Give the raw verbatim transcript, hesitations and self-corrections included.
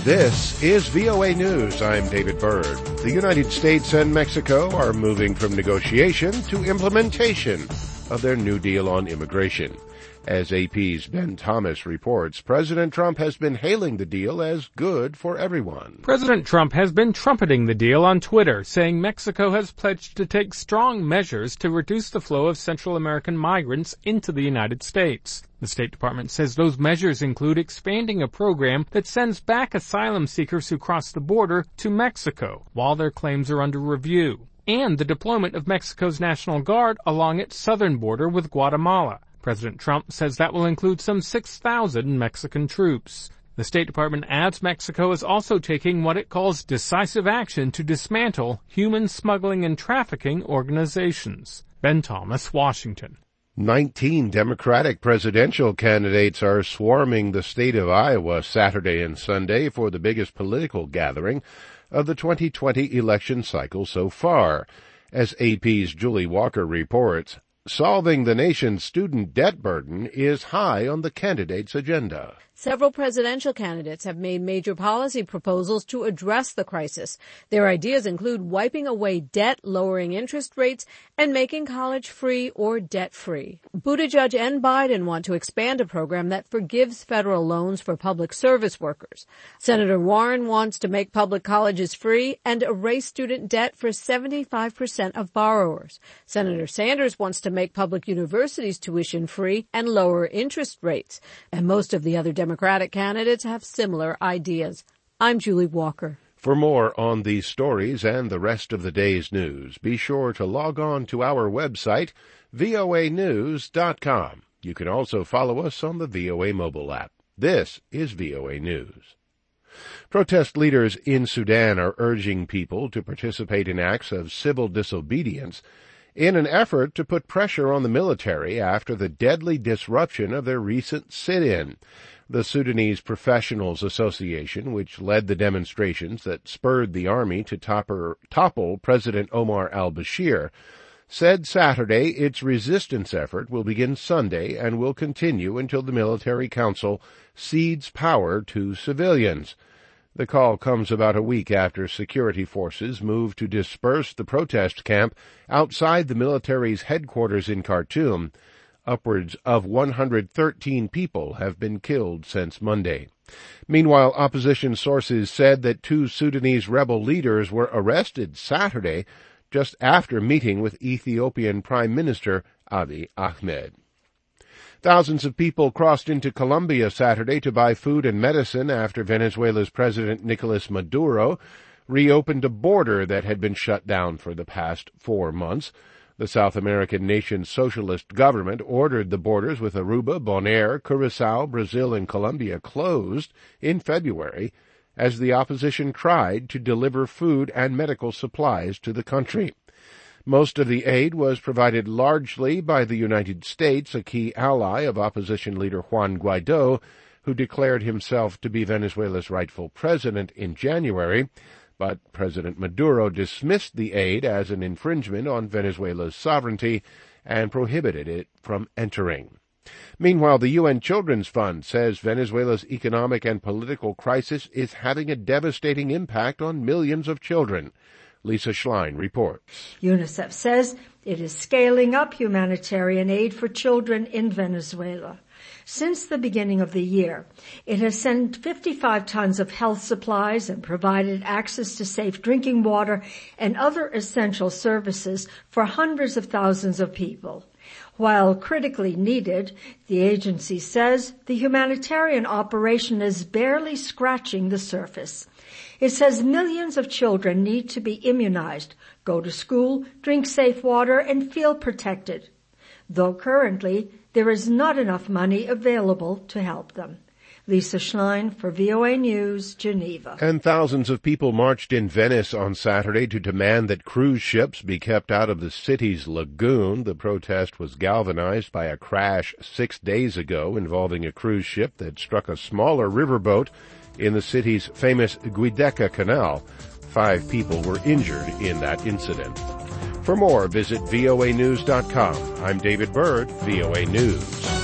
This is V O A News. I'm David Byrd. The United States and Mexico are moving from negotiation to implementation of their New Deal on immigration. As A P's Ben Thomas reports, President Trump has been hailing the deal as good for everyone. President Trump has been trumpeting the deal on Twitter, saying Mexico has pledged to take strong measures to reduce the flow of Central American migrants into the United States. The State Department says those measures include expanding a program that sends back asylum seekers who cross the border to Mexico while their claims are under review, and the deployment of Mexico's National Guard along its southern border with Guatemala. President Trump says that will include some six thousand Mexican troops. The State Department adds Mexico is also taking what it calls decisive action to dismantle human smuggling and trafficking organizations. Ben Thomas, Washington. Nineteen Democratic presidential candidates are swarming the state of Iowa Saturday and Sunday for the biggest political gathering of the twenty twenty election cycle so far. As A P's Julie Walker reports, solving the nation's student debt burden is high on the candidates' agenda. Several presidential candidates have made major policy proposals to address the crisis. Their ideas include wiping away debt, lowering interest rates, and making college free or debt-free. Buttigieg and Biden want to expand a program that forgives federal loans for public service workers. Senator Warren wants to make public colleges free and erase student debt for seventy-five percent of borrowers. Senator Sanders wants to make public universities tuition free and lower interest rates. And most of the other Democrats Democratic candidates have similar ideas. I'm Julie Walker. For more on these stories and the rest of the day's news, be sure to log on to our website, V O A news dot com. You can also follow us on the V O A mobile app. This is V O A News. Protest leaders in Sudan are urging people to participate in acts of civil disobedience in an effort to put pressure on the military after the deadly disruption of their recent sit-in. The Sudanese Professionals Association, which led the demonstrations that spurred the army to topper, topple President Omar al-Bashir, said Saturday its resistance effort will begin Sunday and will continue until the military council cedes power to civilians. The call comes about a week after security forces moved to disperse the protest camp outside the military's headquarters in Khartoum. Upwards of one hundred thirteen people have been killed since Monday. Meanwhile, opposition sources said that two Sudanese rebel leaders were arrested Saturday just after meeting with Ethiopian Prime Minister Abiy Ahmed. Thousands of people crossed into Colombia Saturday to buy food and medicine after Venezuela's President Nicolas Maduro reopened a border that had been shut down for the past four months. The South American nation's socialist government ordered the borders with Aruba, Bonaire, Curaçao, Brazil, and Colombia closed in February as the opposition tried to deliver food and medical supplies to the country. Most of the aid was provided largely by the United States, a key ally of opposition leader Juan Guaido, who declared himself to be Venezuela's rightful president in January. But President Maduro dismissed the aid as an infringement on Venezuela's sovereignty and prohibited it from entering. Meanwhile, the U N Children's Fund says Venezuela's economic and political crisis is having a devastating impact on millions of children. Lisa Schlein reports. UNICEF says it is scaling up humanitarian aid for children in Venezuela. Since the beginning of the year, it has sent fifty-five tons of health supplies and provided access to safe drinking water and other essential services for hundreds of thousands of people. While critically needed, the agency says the humanitarian operation is barely scratching the surface. It says millions of children need to be immunized, go to school, drink safe water, and feel protected, though currently there is not enough money available to help them. Lisa Schlein for V O A News, Geneva. And thousands of people marched in Venice on Saturday to demand that cruise ships be kept out of the city's lagoon. The protest was galvanized by a crash six days ago involving a cruise ship that struck a smaller riverboat in the city's famous Giudecca Canal. Five people were injured in that incident. For more, visit V O A news dot com. I'm David Byrd, V O A News.